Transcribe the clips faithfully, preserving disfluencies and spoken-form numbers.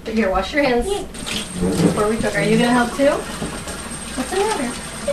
Here, wash your hands before we cook. Are you going to help too? What's the matter?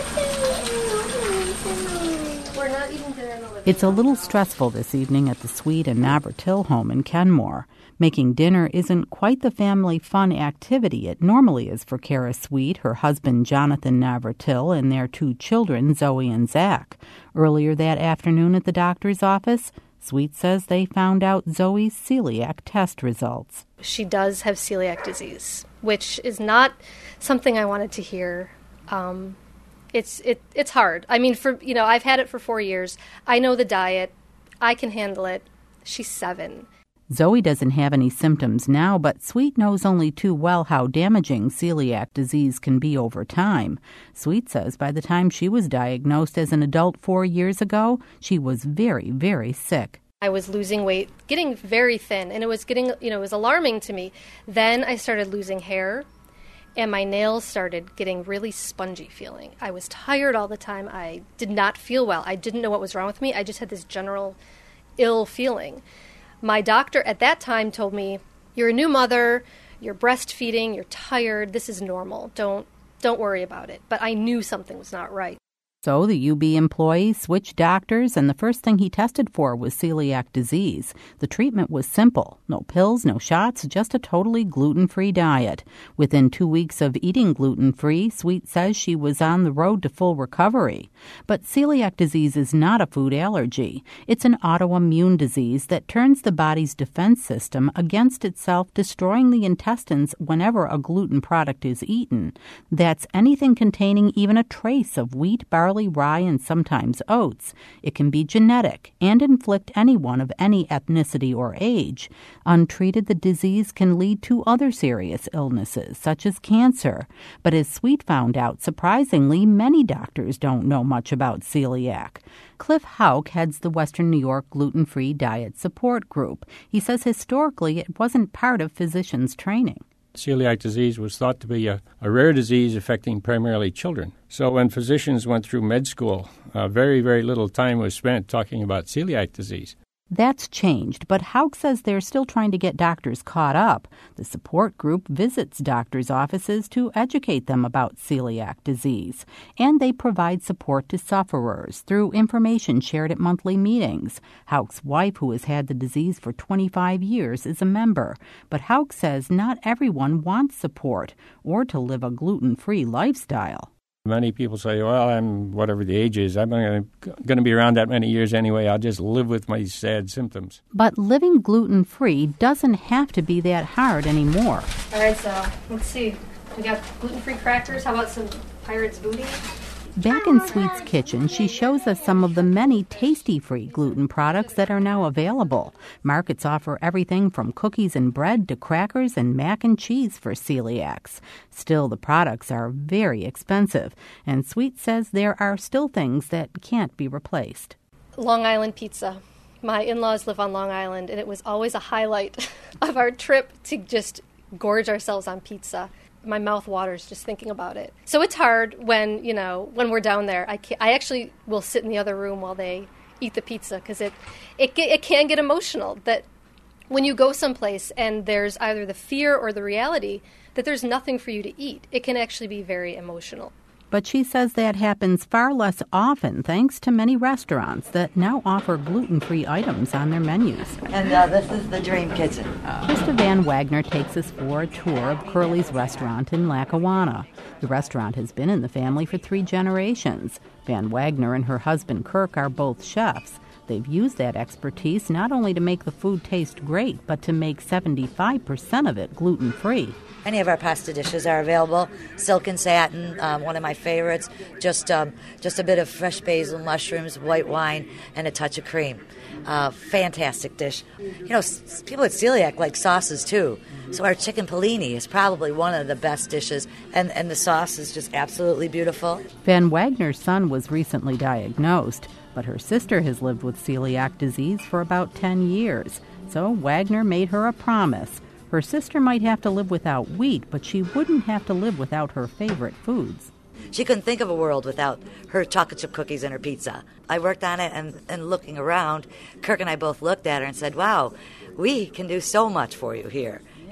We're not eating dinner in the living room. It's a little stressful this evening at the Sweet and Navratil home in Kenmore. Making dinner isn't quite the family fun activity it normally is for Kara Sweet, her husband Jonathan Navratil, and their two children, Zoe and Zach. Earlier that afternoon at the doctor's office, Sweet says they found out Zoe's celiac test results. She does have celiac disease, which is not something I wanted to hear. Um, it's it it's hard. I mean, for you know, I've had it for four years. I know the diet. I can handle it. She's seven. Zoe doesn't have any symptoms now, but Sweet knows only too well how damaging celiac disease can be over time. Sweet says by the time she was diagnosed as an adult four years ago, she was very, very sick. I was losing weight, getting very thin, and it was getting, you know, it was alarming to me. Then I started losing hair, and my nails started getting really spongy feeling. I was tired all the time. I did not feel well. I didn't know what was wrong with me. I just had this general ill feeling. My doctor at that time told me, you're a new mother, you're breastfeeding, you're tired, this is normal. Don't don't worry about it. But I knew something was not right. So the U B employee switched doctors, and the first thing he tested for was celiac disease. The treatment was simple. No pills, no shots, just a totally gluten-free diet. Within two weeks of eating gluten-free, Sweet says she was on the road to full recovery. But celiac disease is not a food allergy. It's an autoimmune disease that turns the body's defense system against itself, destroying the intestines whenever a gluten product is eaten. That's anything containing even a trace of wheat, barley, rye, and sometimes oats. It can be genetic and inflict anyone of any ethnicity or age. Untreated, the disease can lead to other serious illnesses, such as cancer. But as Sweet found out, surprisingly, many doctors don't know much about celiac. Cliff Hauk heads the Western New York Gluten-Free Diet Support Group. He says historically it wasn't part of physicians' training. Celiac disease was thought to be a, a rare disease affecting primarily children. So when physicians went through med school, uh, very, very little time was spent talking about celiac disease. That's changed, but Hauk says they're still trying to get doctors caught up. The support group visits doctors' offices to educate them about celiac disease, and they provide support to sufferers through information shared at monthly meetings. Hauk's wife, who has had the disease for twenty-five years, is a member, but Hauk says not everyone wants support or to live a gluten-free lifestyle. Many people say, well, I'm whatever the age is, I'm going to be around that many years anyway. I'll just live with my sad symptoms. But living gluten-free doesn't have to be that hard anymore. All right, so let's see. We got gluten-free crackers. How about some Pirate's Booty? Back in Sweet's kitchen, she shows us some of the many tasty-free gluten products that are now available. Markets offer everything from cookies and bread to crackers and mac and cheese for celiacs. Still, the products are very expensive, and Sweet says there are still things that can't be replaced. Long Island pizza. My in-laws live on Long Island, and it was always a highlight of our trip to just gorge ourselves on pizza. My mouth waters just thinking about it. So it's hard when, you know, when we're down there. I can't, I actually will sit in the other room while they eat the pizza because it, it, it can get emotional that when you go someplace and there's either the fear or the reality that there's nothing for you to eat, it can actually be very emotional. But she says that happens far less often thanks to many restaurants that now offer gluten-free items on their menus. And uh, this is the Dream Kitchen. Krista Van Wagner takes us for a tour of Curly's restaurant in Lackawanna. The restaurant has been in the family for three generations. Van Wagner and her husband Kirk are both chefs. They've used that expertise not only to make the food taste great, but to make seventy-five percent of it gluten-free. Any of our pasta dishes are available. Silk and satin, um, one of my favorites. Just um, just a bit of fresh basil, mushrooms, white wine, and a touch of cream. Uh, fantastic dish. You know, s- people with celiac like sauces too. So our chicken Pellini is probably one of the best dishes, and, and the sauce is just absolutely beautiful. Van Wagner's son was recently diagnosed, but her sister has lived with celiac disease for about ten years. So Wagner made her a promise. Her sister might have to live without wheat, but she wouldn't have to live without her favorite foods. She couldn't think of a world without her chocolate chip cookies and her pizza. I worked on it, and, and looking around, Kirk and I both looked at her and said, wow, we can do so much for you here.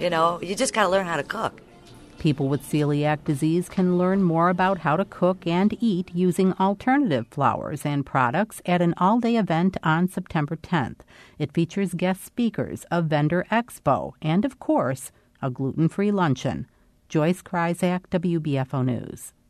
You know, you just got to learn how to cook. People with celiac disease can learn more about how to cook and eat using alternative flours and products at an all-day event on September tenth. It features guest speakers, a vendor expo, and, of course, a gluten-free luncheon. Joyce Kryzak, W B F O News.